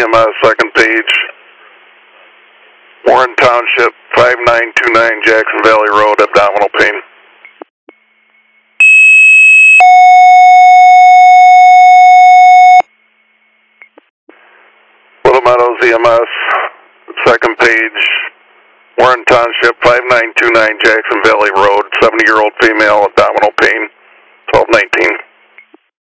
EMS, second page, Warren Township, 5929 Jackson Valley Road, abdominal pain. Little Meadows EMS, second page, Warren Township, 5929 Jackson Valley Road, 70-year-old female, abdominal pain, 1219.